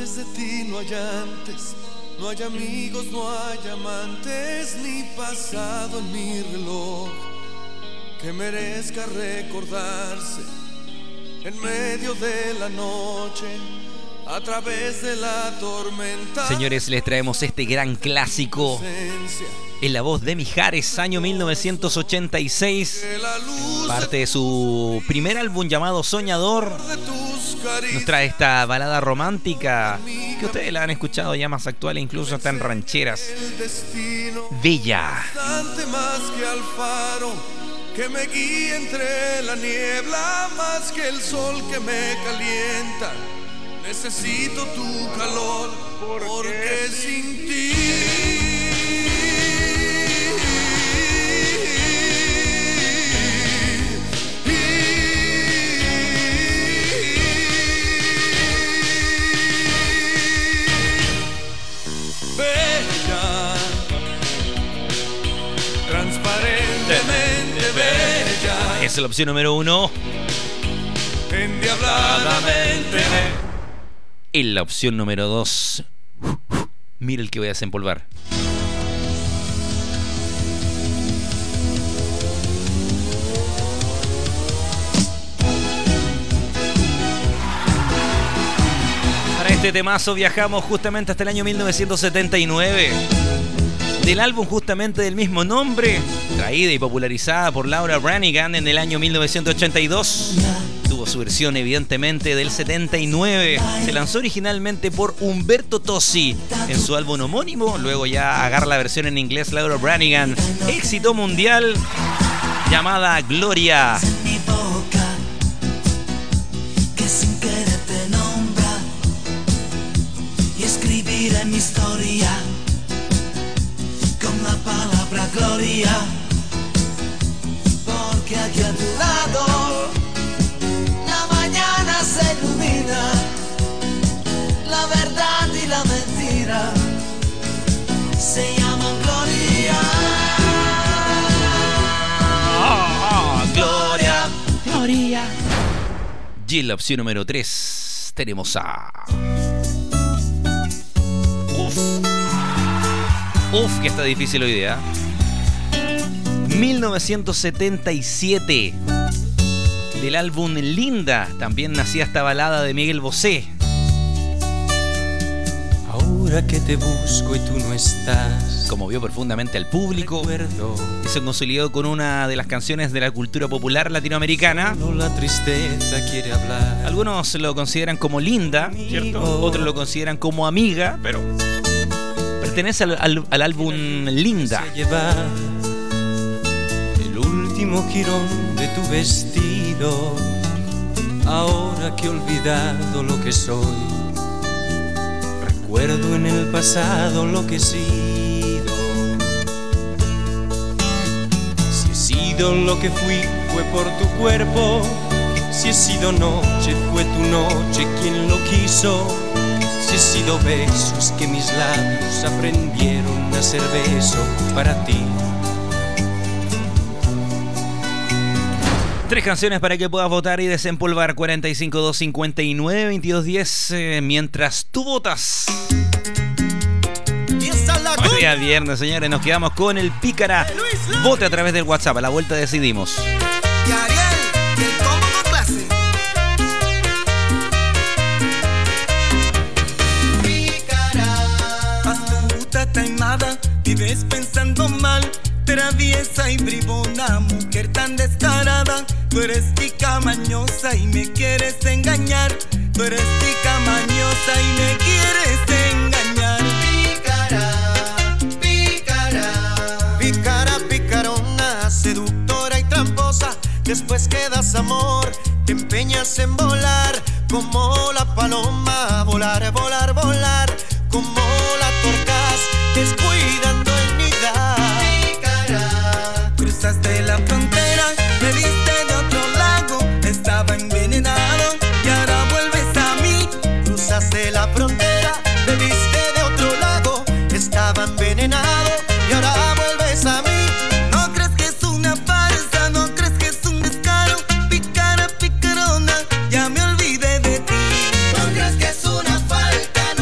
Antes de ti no hay antes, no hay amigos, no hay amantes, ni pasado en mi reloj que merezca recordarse en medio de la noche, a través de la tormenta. Señores, les traemos este gran clásico en la voz de Mijares, año mil novecientos ochenta y seis, parte de su primer álbum llamado Soñador. Nos trae esta balada romántica que ustedes la han escuchado ya más actual, incluso hasta en rancheras. Bella. Bastante más que al faro que me guía entre la niebla, más que el sol que me calienta. Necesito tu calor, porque sin ti bella, transparentemente bella. Es la opción número uno. Endiabladamente. En la opción número dos. Mira el que voy a desempolvar. Para este temazo viajamos justamente hasta el año mil novecientos setenta y nueve. Del álbum justamente del mismo nombre, traída y popularizada por Laura Branigan en el año mil novecientos ochenta y dos. Tuvo su versión evidentemente del setenta y nueve. Se lanzó originalmente por Humberto Tozzi en su álbum homónimo. Luego ya agarra la versión en inglés Laura Branigan. Éxito mundial llamada Gloria. Mi boca, que sin querer te nombra, y escribiré mi historia con la palabra gloria, porque aquí a tu lado la mañana se ilumina, la verdad y la mentira se llaman gloria. Oh, oh, gloria, gloria. Y en la opción número tres tenemos a... Uf. Uf, que está difícil hoy día. mil novecientos setenta y siete. Del álbum Linda, también nacía esta balada de Miguel Bosé. Ahora que te busco y tú no estás. Conmovió profundamente al público. Recuerdo. Y se consolidó con una de las canciones de la cultura popular latinoamericana. No, la tristeza quiere hablar. Algunos lo consideran como linda, ¿cierto? Otros lo consideran como amiga, pero pertenece al, al, al álbum Linda. El último jirón de tu vestido. Ahora que he olvidado lo que soy, recuerdo en el pasado lo que he sido. Si he sido lo que fui, fue por tu cuerpo. Si he sido noche, fue tu noche quien lo quiso. Si he sido besos que mis labios aprendieron a ser beso para ti. Tres canciones para que puedas votar y desempolvar. Cuarenta y cinco, dos cincuenta y nueve, veintidós diez. Eh, mientras tú votas. Hoy día viernes, señores, nos quedamos con el Pícara. Vote a través del WhatsApp. A la vuelta decidimos. Y Ariel, y el cómodo clase. Pícara, astuta, taimada, vives pensando mal. Traviesa y bribona, mujer tan descarada. Tú eres tica mañosa y me quieres engañar. Tú eres tica mañosa y me quieres engañar. Pícara, pícara, pícara, picarona, seductora y tramposa. Después que das amor, te empeñas en volar como la paloma. Volar, volar, volar como la torcaz, descuidando el nidal. Cruzaste la frontera, me viste de otro lago, estaba envenenado y ahora vuelves a mí. Cruzaste la frontera, me viste de otro lago, estaba envenenado y ahora vuelves a mí. No crees que es una farsa, no crees que es un descaro. Pícara, picarona, ya me olvidé de ti. No crees que es una falta,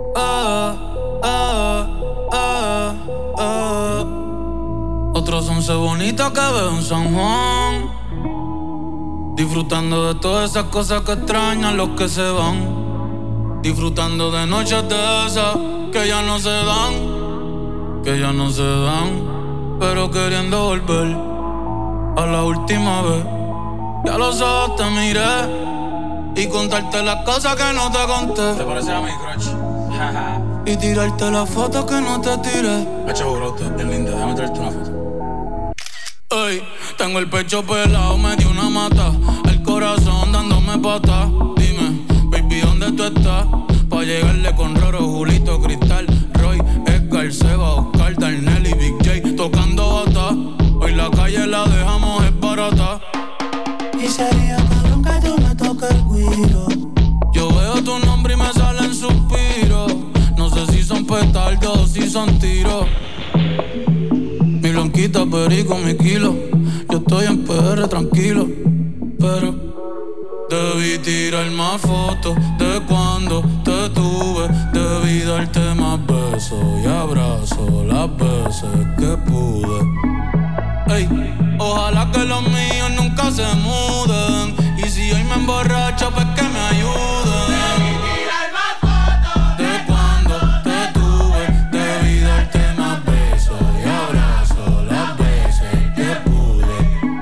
Ah, ah, ah, ah. Otros once bonitos que veo en San Juan, disfrutando de todas esas cosas que extrañan los que se van, disfrutando de noches de esas que ya no se dan, que ya no se dan, pero queriendo volver a la última vez. Ya los ojos te miré y contarte las cosas que no te conté. ¿Te parece a mi crush? Y tirarte las fotos que no te tiré. Hacho, brote, bien linda, déjame traerte una foto. Ey, tengo el pecho pelado, me dio una mata, el corazón dándome pata. Dime, baby, ¿dónde tú estás? Pa' llegarle con Roro, Julito, Cristal, Roy, Edgar, Seba, Oscar, Darnell y Big J tocando bata. Hoy la calle la dejamos es barata. Y sería cabrón que tú me toques el guiro. Yo veo tu nombre y me salen suspiros. No sé si son petardos o si son tiros. Mi blanquita, perico, mi kilo. Yo estoy en P R tranquilo, pero debí tirar más fotos de cuando te tuve. Debí darte más besos y abrazos las veces que pude. Ey, ojalá que los míos nunca se muden. Y si hoy me emborracho, pues que me ayuden. Debí tirar más fotos de cuando te tuve. Debí darte más besos y abrazos las veces que pude.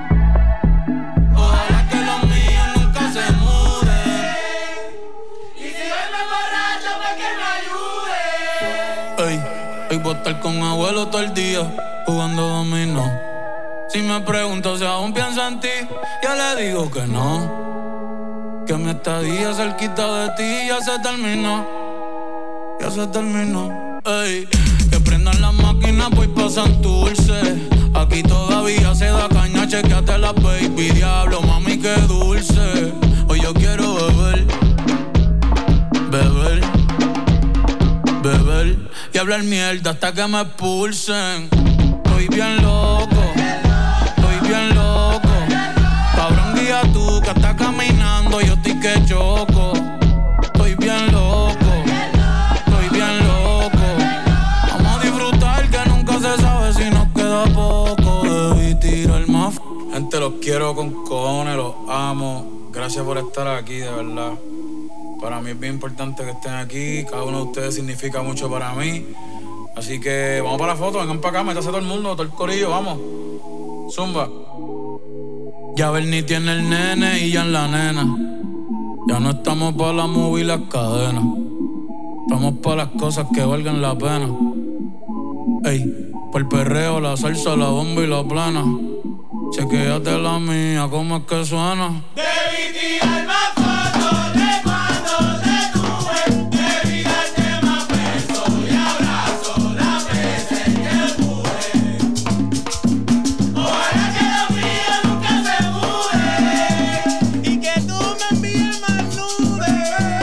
Ojalá que los míos nunca se muden. Y si hoy me emborracho, pues que me ayuden. Ey, hoy voy a estar con abuelo todo el día jugando dominó. Si me pregunto si aún pienso en ti, yo le digo que no. Que mi estadía cerquita de ti ya se terminó. Ya se terminó. Ey, que prendan las máquinas, voy pa' Santurce. Aquí todavía se da caña, chequeate la baby. Diablo, mami, qué dulce. Hoy yo quiero beber, beber, beber y hablar mierda hasta que me expulsen. Estoy bien loco, bien loco, cabrón, guía tú que estás caminando, yo estoy que choco. Estoy bien loco, estoy bien loco. Vamos a disfrutar que nunca se sabe si nos queda poco. Debí tirar más. Gente, los quiero con cojones, los amo. Gracias por estar aquí, de verdad. Para mí es bien importante que estén aquí. Cada uno de ustedes significa mucho para mí. Así que vamos para la foto, vengan para acá, métase todo el mundo, todo el corillo, vamos. Zumba. Ya Bernie tiene el nene y ya en la nena. Ya no estamos pa' la movie y las cadenas. Estamos pa' las cosas que valgan la pena. Ey, por el perreo, la salsa, la bomba y la plana. Chequéate la mía, cómo es que suena. Debí tirar más fotos de cuando te tuve. Debí darte más besos y abrazos las veces que pude. Ojalá que los míos nunca se muden y que tú me envíes más nudes.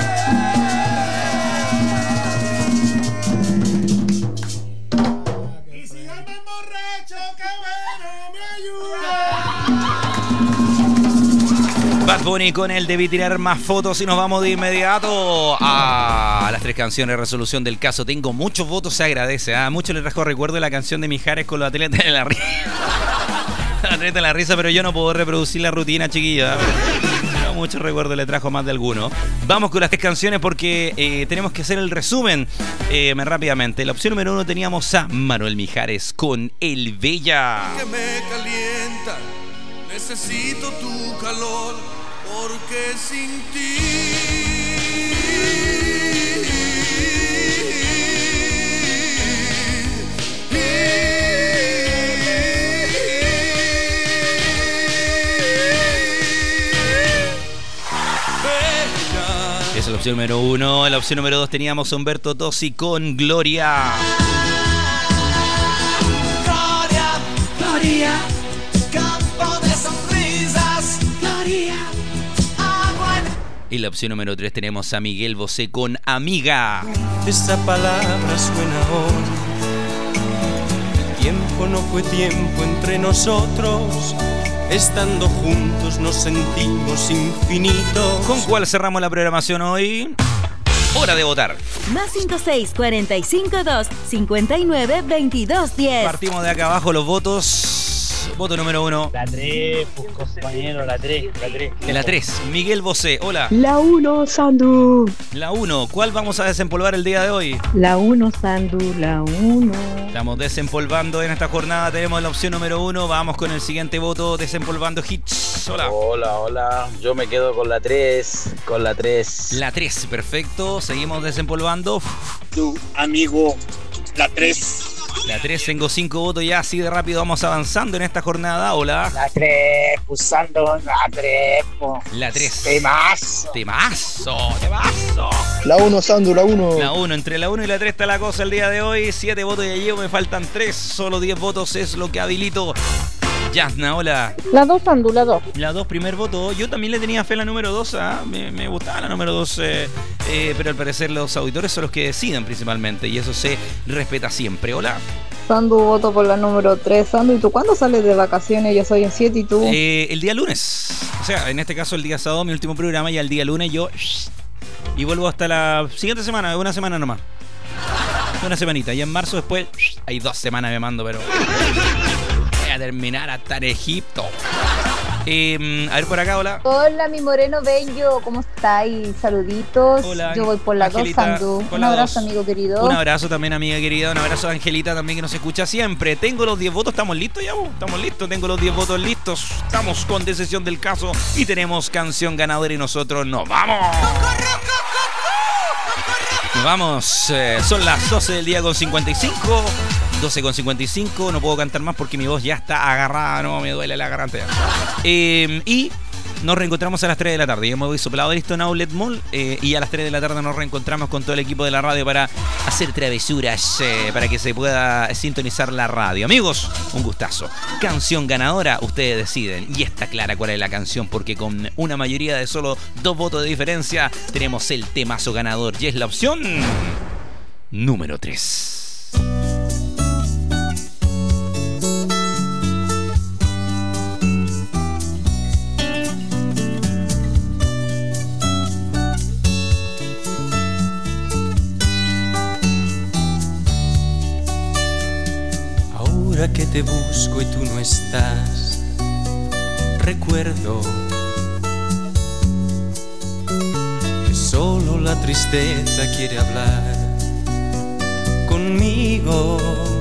Y si hoy me emborracho, que bueno me ayuda. Bad Bunny con el Debí tirar más fotos y nos vamos de inmediato a las tres canciones resolución del caso. Tengo muchos votos, se agradece. ¿eh? Mucho le trajo recuerdo de la canción de Mijares con los atletas de la risa. Atletas de la risa, pero yo no puedo reproducir la rutina, chiquillos. ¿eh? Pero mucho recuerdo le trajo más de alguno. Vamos con las tres canciones porque eh, tenemos que hacer el resumen eh, rápidamente. La opción número uno teníamos a Manuel Mijares con El Bella. Que me calienta, necesito tu calor, porque sin Esa es la opción número uno. En la opción número dos teníamos a Humberto Tozzi con Gloria. Gloria, Gloria, campo de sonrisas. Gloria, agua. Y en la opción número tres tenemos a Miguel Bosé con Amiga. Esa palabra suena hoy. El tiempo no fue tiempo entre nosotros. Estando juntos nos sentimos infinitos. ¿Con cuál cerramos la programación hoy? Hora de votar. Más cinco seis, cuatro cinco dos, cinco nueve, veintidós diez. Partimos de acá abajo los votos. Voto número uno. La tres, pues compañero, la tres, la tres. La tres, Miguel Bosé, hola. La uno, Sandu. La uno, ¿cuál vamos a desempolvar el día de hoy? La uno, Sandu, la uno. Estamos desempolvando en esta jornada, tenemos la opción número uno, vamos con el siguiente voto, desempolvando hits. Hola. Hola, hola, yo me quedo con la tres, con la tres. La tres, perfecto, seguimos desempolvando. Tu amigo, la tres. La tres, tengo cinco votos ya, así de rápido vamos avanzando en esta jornada. Hola. La tres, pulsando la tres, po. La tres. Temazo. Temazo, temazo. La uno, Sandu, la uno. La uno, entre la uno y la tres está la cosa el día de hoy. siete votos ya llevo, me faltan tres, solo diez votos es lo que habilito. Yasna, hola. La dos, Sandu, la dos. La dos, primer voto. Yo también le tenía fe a la número dos, ¿eh? me, me gustaba la número dos, eh, eh, pero al parecer los auditores son los que deciden principalmente y eso se respeta siempre. Hola. Sandu, voto por la número tres. Sandu, ¿y tú cuándo sales de vacaciones? Yo soy en siete y tú. Eh, el día lunes. O sea, en este caso el día sábado, mi último programa, y el día lunes yo... Y vuelvo hasta la siguiente semana, una semana nomás. Una semanita. Y en marzo después... Hay dos semanas me mando, pero... Voy a terminar hasta en Egipto. Eh, a ver por acá, hola. Hola, mi moreno bello, ¿cómo estáis? Saluditos. Hola, yo voy por la Angelita, dos, Sandu. por Un la abrazo, dos. amigo querido. Un abrazo también, amiga querida. Un abrazo a Angelita también, que nos escucha siempre. Tengo los diez votos, ¿estamos listos ya? Vos? Estamos listos, tengo los diez votos listos. Estamos con decisión del caso y tenemos canción ganadora y nosotros nos vamos. Nos vamos, eh, son las doce del día con cincuenta y cinco. doce con cincuenta y cinco, no puedo cantar más porque mi voz ya está agarrada, no me duele la garganta. Eh, y nos reencontramos a las tres de la tarde. Yo me voy soplado listo en Outlet Mall eh, y a las tres de la tarde nos reencontramos con todo el equipo de la radio para hacer travesuras, eh, para que se pueda sintonizar la radio. Amigos, un gustazo. Canción ganadora, ustedes deciden. Y está clara cuál es la canción, porque con una mayoría de solo dos votos de diferencia tenemos el temazo ganador. Y es la opción número tres. Ahora que te busco y tú no estás, recuerdo que solo la tristeza quiere hablar conmigo.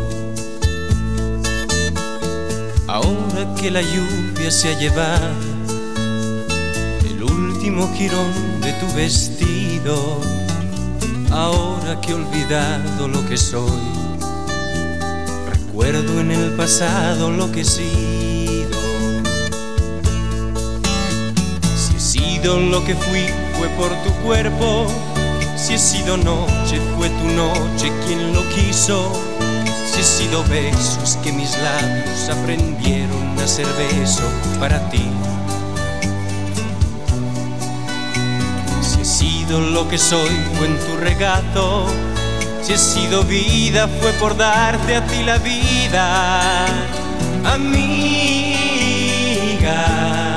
Ahora que la lluvia se ha llevado el último jirón de tu vestido, ahora que he olvidado lo que soy, recuerdo en el pasado lo que he sido. Si he sido lo que fui, fue por tu cuerpo. Si he sido noche, fue tu noche quien lo quiso. Si he sido besos que mis labios aprendieron a ser beso para ti. Si he sido lo que soy, fue en tu regazo. Si he sido vida, fue por darte a ti la vida, amiga,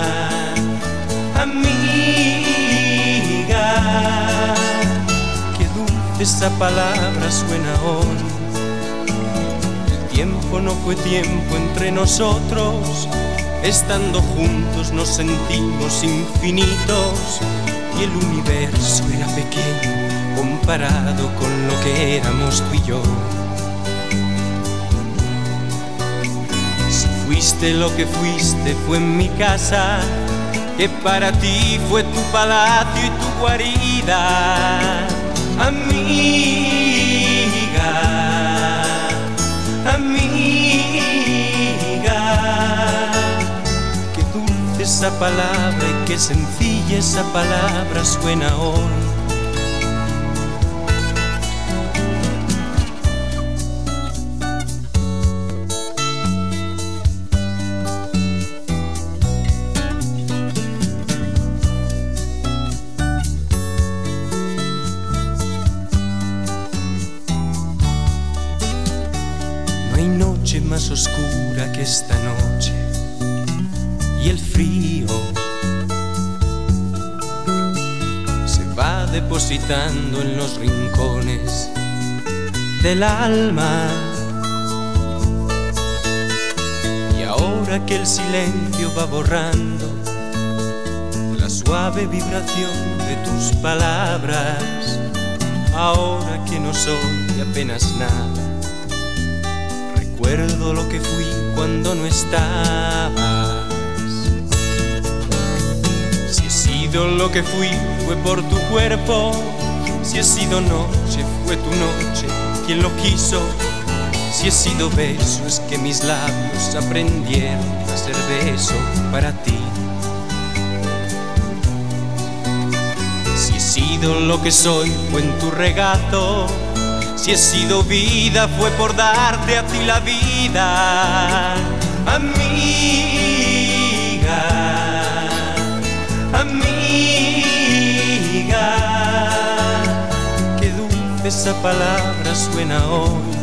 amiga. Qué dulce esa palabra suena hoy. El tiempo no fue tiempo entre nosotros. Estando juntos nos sentimos infinitos. Y el universo era pequeño comparado con lo que éramos tú y yo. Si fuiste lo que fuiste, fue en mi casa, que para ti fue tu palacio y tu guarida, amiga, amiga. Qué dulce esa palabra y qué sencilla esa palabra suena hoy. Más oscura que esta noche y el frío se va depositando en los rincones del alma. Y ahora que el silencio va borrando la suave vibración de tus palabras, ahora que no soy apenas nada, recuerdo lo que fui cuando no estabas. Si he sido lo que fui fue por tu cuerpo, si he sido noche fue tu noche quien lo quiso, si he sido beso es que mis labios aprendieron a ser beso para ti. Si he sido lo que soy fue en tu regazo, si he sido vida fue por darte a ti la vida. Amiga, amiga, qué dulce esa palabra suena hoy